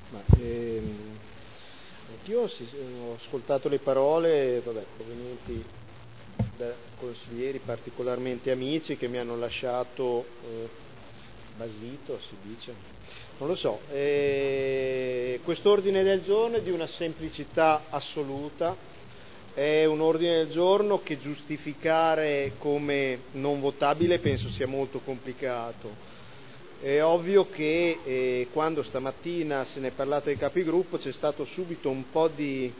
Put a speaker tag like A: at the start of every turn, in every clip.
A: Anch'io ho ascoltato le parole provenienti da consiglieri particolarmente amici che mi hanno lasciato basito, si dice, non lo so. Quest'ordine del giorno è di una semplicità assoluta, è un ordine del giorno che giustificare come non votabile penso sia molto complicato. È ovvio che quando stamattina se ne è parlato ai capigruppo c'è stato subito un po' di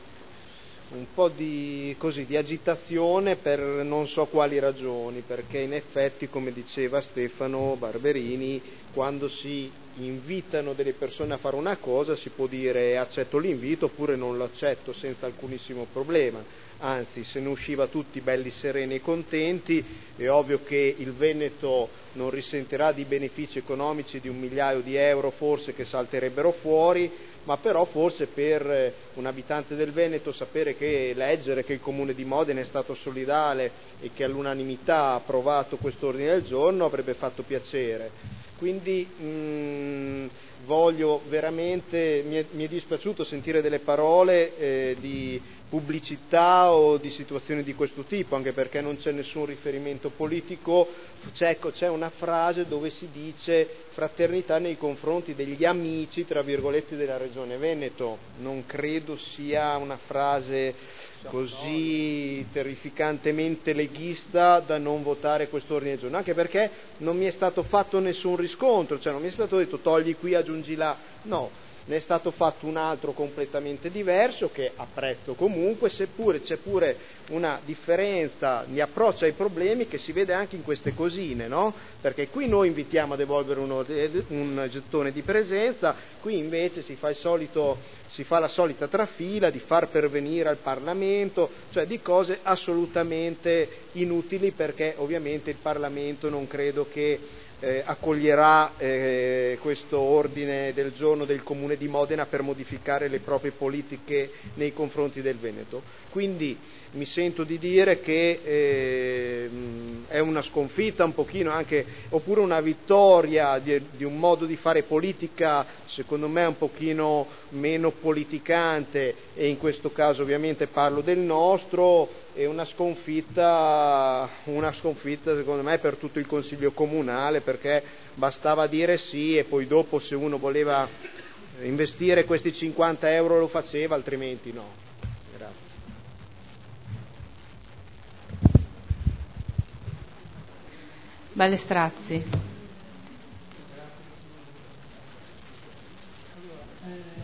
A: agitazione per non so quali ragioni, perché in effetti, come diceva Stefano Barberini, quando si invitano delle persone a fare una cosa si può dire accetto l'invito oppure non lo accetto senza alcunissimo problema. Anzi, se ne usciva tutti belli sereni e contenti. È ovvio che il Veneto non risentirà di benefici economici di 1 migliaio di euro forse che salterebbero fuori, ma però forse per un abitante del Veneto leggere che il Comune di Modena è stato solidale e che all'unanimità ha approvato questo ordine del giorno avrebbe fatto piacere. Quindi mi è dispiaciuto sentire delle parole di pubblicità o di situazioni di questo tipo, anche perché non c'è nessun riferimento politico. C'è una frase dove si dice fraternità nei confronti degli amici, tra virgolette, della Regione Veneto. Non credo sia una frase così terrificantemente leghista da non votare questo ordine del giorno, anche perché non mi è stato fatto nessun riscontro, cioè non mi è stato detto togli qui, aggiungi là, no. Ne è stato fatto un altro completamente diverso che apprezzo comunque, seppure c'è pure una differenza di approccio ai problemi che si vede anche in queste cosine, no? Perché qui noi invitiamo a devolvere un gettone di presenza, qui invece si fa la solita trafila di far pervenire al Parlamento, cioè di cose assolutamente inutili, perché ovviamente il Parlamento non credo che accoglierà questo ordine del giorno del Comune di Modena per modificare le proprie politiche nei confronti del Veneto. Quindi mi sento di dire che è una sconfitta un pochino anche, oppure una vittoria di un modo di fare politica secondo me un pochino meno politicante, e in questo caso ovviamente parlo del nostro. È una sconfitta secondo me per tutto il Consiglio Comunale, perché bastava dire sì e poi dopo, se uno voleva investire questi 50 euro lo faceva, altrimenti no. Grazie.
B: Balestrazzi.